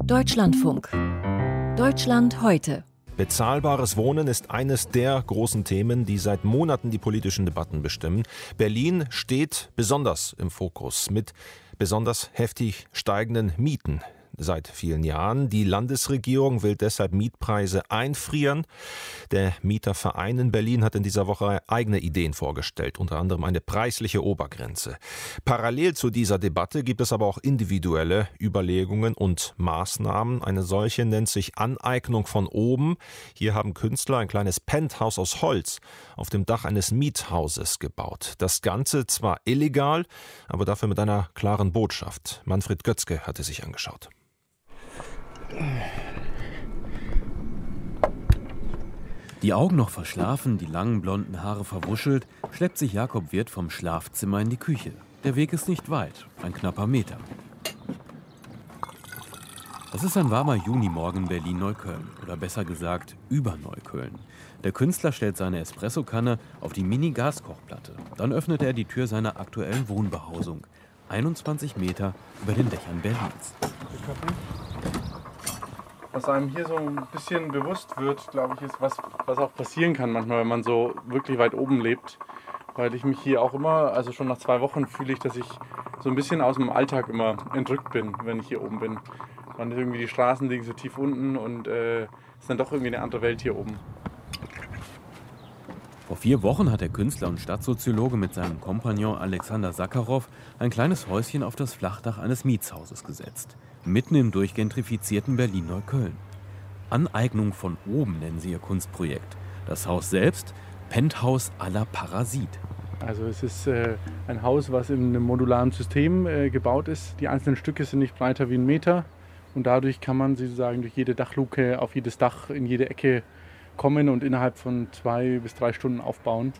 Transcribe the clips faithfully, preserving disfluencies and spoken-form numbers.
Deutschlandfunk. Deutschland heute. Bezahlbares Wohnen ist eines der großen Themen, die seit Monaten die politischen Debatten bestimmen. Berlin steht besonders im Fokus mit besonders heftig steigenden Mieten seit vielen Jahren. Die Landesregierung will deshalb Mietpreise einfrieren. Der Mieterverein in Berlin hat in dieser Woche eigene Ideen vorgestellt, unter anderem eine preisliche Obergrenze. Parallel zu dieser Debatte gibt es aber auch individuelle Überlegungen und Maßnahmen. Eine solche nennt sich Aneignung von oben. Hier haben Künstler ein kleines Penthouse aus Holz auf dem Dach eines Miethauses gebaut. Das Ganze zwar illegal, aber dafür mit einer klaren Botschaft. Manfred Götzke hat es sich angeschaut. Die Augen noch verschlafen, die langen blonden Haare verwuschelt, schleppt sich Jakob Wirth vom Schlafzimmer in die Küche. Der Weg ist nicht weit, ein knapper Meter. Es ist ein warmer Junimorgen in Berlin-Neukölln, oder besser gesagt über Neukölln. Der Künstler stellt seine Espressokanne auf die Mini-Gaskochplatte. Dann öffnet er die Tür seiner aktuellen Wohnbehausung, einundzwanzig Meter über den Dächern Berlins. Was einem hier so ein bisschen bewusst wird, glaube ich, ist, was, was auch passieren kann manchmal, wenn man so wirklich weit oben lebt. Weil ich mich hier auch immer, also schon nach zwei Wochen fühle ich, dass ich so ein bisschen aus dem Alltag immer entrückt bin, wenn ich hier oben bin. Man irgendwie die Straßen liegen so tief unten und es äh, ist dann doch irgendwie eine andere Welt hier oben. Vor vier Wochen hat der Künstler und Stadtsoziologe mit seinem Kompagnon Alexander Sakharov ein kleines Häuschen auf das Flachdach eines Mietshauses gesetzt. Mitten im durchgentrifizierten Berlin-Neukölln. Aneignung von oben nennen sie ihr Kunstprojekt. Das Haus selbst, Penthouse à la Parasit. Also es ist äh, ein Haus, was in einem modularen System äh, gebaut ist. Die einzelnen Stücke sind nicht breiter wie ein Meter. Und dadurch kann man sozusagen durch jede Dachluke auf jedes Dach in jede Ecke kommen und innerhalb von zwei bis drei Stunden aufbauen.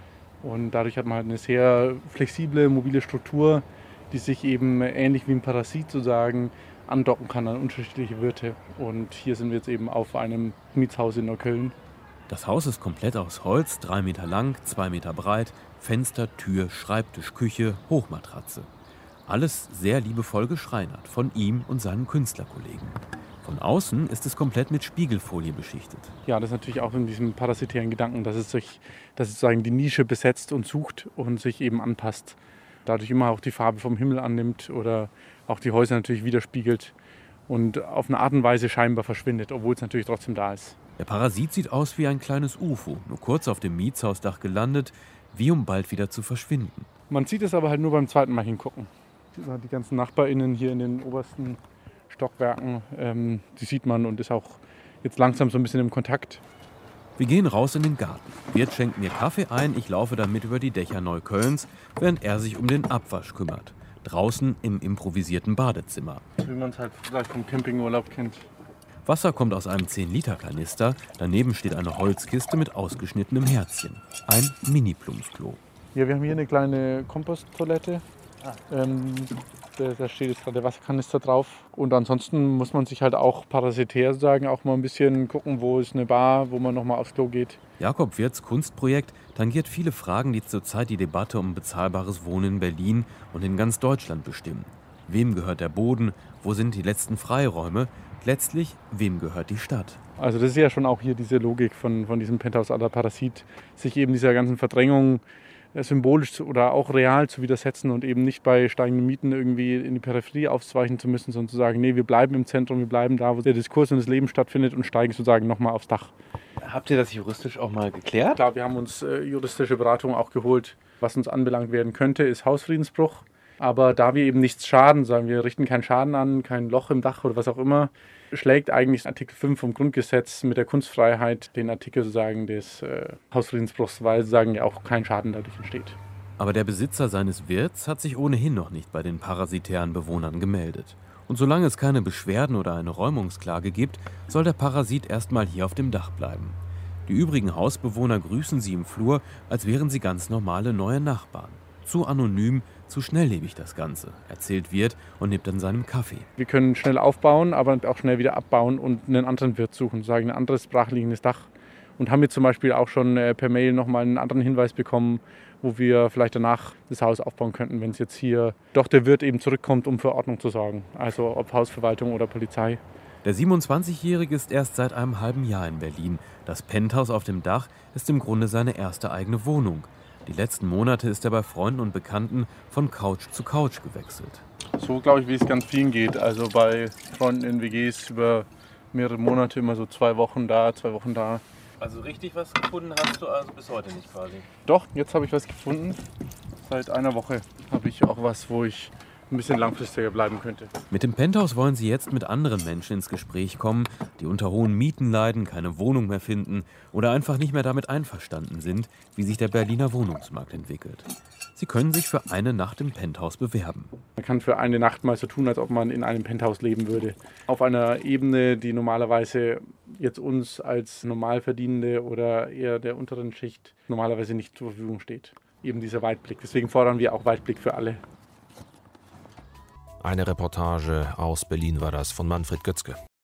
Und dadurch hat man halt eine sehr flexible, mobile Struktur, die sich eben ähnlich wie ein Parasit sozusagen andocken kann an unterschiedliche Wirte. Und hier sind wir jetzt eben auf einem Mietshaus in Neukölln. Das Haus ist komplett aus Holz, drei Meter lang, zwei Meter breit, Fenster, Tür, Schreibtisch, Küche, Hochmatratze. Alles sehr liebevoll geschreinert von ihm und seinen Künstlerkollegen. Von außen ist es komplett mit Spiegelfolie beschichtet. Ja, das ist natürlich auch in diesem parasitären Gedanken, dass es sich, dass es sozusagen die Nische besetzt und sucht und sich eben anpasst. Dadurch immer auch die Farbe vom Himmel annimmt oder auch die Häuser natürlich widerspiegelt und auf eine Art und Weise scheinbar verschwindet, obwohl es natürlich trotzdem da ist. Der Parasit sieht aus wie ein kleines U F O, nur kurz auf dem Mietshausdach gelandet, wie um bald wieder zu verschwinden. Man sieht es aber halt nur beim zweiten Mal hingucken. Die ganzen NachbarInnen hier in den obersten Stockwerken, ähm, die sieht man und ist auch jetzt langsam so ein bisschen im Kontakt. Wir gehen raus in den Garten. Wirth schenkt mir Kaffee ein, ich laufe damit über die Dächer Neuköllns, während er sich um den Abwasch kümmert. Draußen im improvisierten Badezimmer. Wie man es halt vielleicht vom Campingurlaub kennt. Wasser kommt aus einem zehn Liter Kanister, daneben steht eine Holzkiste mit ausgeschnittenem Herzchen. Ein Mini-Plumpsklo. Ja, wir haben hier eine kleine Komposttoilette. Ah. Ähm, da, da steht jetzt gerade der Wasserkanister drauf. Und ansonsten muss man sich halt auch parasitär sagen, auch mal ein bisschen gucken, wo ist eine Bar, wo man nochmal aufs Klo geht. Jakob Wirths Kunstprojekt tangiert viele Fragen, die zurzeit die Debatte um bezahlbares Wohnen in Berlin und in ganz Deutschland bestimmen. Wem gehört der Boden? Wo sind die letzten Freiräume? Letztlich, wem gehört die Stadt? Also das ist ja schon auch hier diese Logik von, von diesem Penthouse à la Parasit, sich eben dieser ganzen Verdrängung symbolisch oder auch real zu widersetzen und eben nicht bei steigenden Mieten irgendwie in die Peripherie ausweichen zu müssen, sondern zu sagen, nee, wir bleiben im Zentrum, wir bleiben da, wo der Diskurs und das Leben stattfindet und steigen sozusagen nochmal aufs Dach. Habt ihr das juristisch auch mal geklärt? Klar, wir haben uns äh, juristische Beratung auch geholt. Was uns anbelangt werden könnte, ist Hausfriedensbruch. Aber da wir eben nichts schaden, sagen wir, richten keinen Schaden an, kein Loch im Dach oder was auch immer, schlägt eigentlich Artikel fünf vom Grundgesetz mit der Kunstfreiheit den Artikel sozusagen des äh, Hausfriedensbruchs, weil sozusagen ja auch kein Schaden dadurch entsteht. Aber der Besitzer seines Wirts hat sich ohnehin noch nicht bei den parasitären Bewohnern gemeldet. Und solange es keine Beschwerden oder eine Räumungsklage gibt, soll der Parasit erstmal hier auf dem Dach bleiben. Die übrigen Hausbewohner grüßen sie im Flur, als wären sie ganz normale neue Nachbarn. Zu anonym, zu schnelllebig das Ganze, erzählt Wirth und nimmt dann seinem Kaffee. Wir können schnell aufbauen, aber auch schnell wieder abbauen und einen anderen Wirt suchen, sagen ein anderes brachliegendes Dach. Und haben jetzt zum Beispiel auch schon äh, per Mail nochmal einen anderen Hinweis bekommen, wo wir vielleicht danach das Haus aufbauen könnten, wenn es jetzt hier doch der Wirt eben zurückkommt, um für Ordnung zu sorgen. Also ob Hausverwaltung oder Polizei. Der siebenundzwanzigjährige ist erst seit einem halben Jahr in Berlin. Das Penthouse auf dem Dach ist im Grunde seine erste eigene Wohnung. Die letzten Monate ist er bei Freunden und Bekannten von Couch zu Couch gewechselt. So glaube ich, wie es ganz vielen geht. Also bei Freunden in W Gs über mehrere Monate, immer so zwei Wochen da, zwei Wochen da. Also richtig was gefunden hast du also bis heute nicht quasi? Doch, jetzt habe ich was gefunden. Seit einer Woche habe ich auch was, wo ich ein bisschen langfristiger bleiben könnte. Mit dem Penthouse wollen sie jetzt mit anderen Menschen ins Gespräch kommen, die unter hohen Mieten leiden, keine Wohnung mehr finden oder einfach nicht mehr damit einverstanden sind, wie sich der Berliner Wohnungsmarkt entwickelt. Sie können sich für eine Nacht im Penthouse bewerben. Man kann für eine Nacht mal so tun, als ob man in einem Penthouse leben würde. Auf einer Ebene, die normalerweise jetzt uns als Normalverdienende oder eher der unteren Schicht normalerweise nicht zur Verfügung steht. Eben dieser Weitblick. Deswegen fordern wir auch Weitblick für alle. Eine Reportage aus Berlin war das von Manfred Götzke.